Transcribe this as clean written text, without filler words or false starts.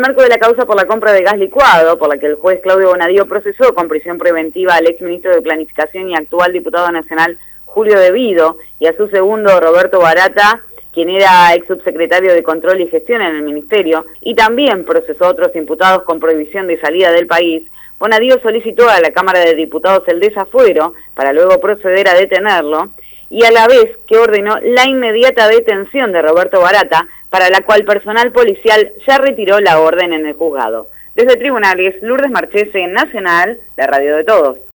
marco de la causa por la compra de gas licuado, por la que el juez Claudio Bonadío procesó con prisión preventiva al exministro de Planificación y actual diputado nacional Julio De Vido y a su segundo Roberto Barata, quien era ex subsecretario de Control y Gestión en el Ministerio, y también procesó a otros imputados con prohibición de salida del país, Bonadío solicitó a la Cámara de Diputados el desafuero para luego proceder a detenerlo, y a la vez que ordenó la inmediata detención de Roberto Barata, para la cual personal policial ya retiró la orden en el juzgado. Desde Tribunales, Lourdes Marchese, Nacional, la radio de todos.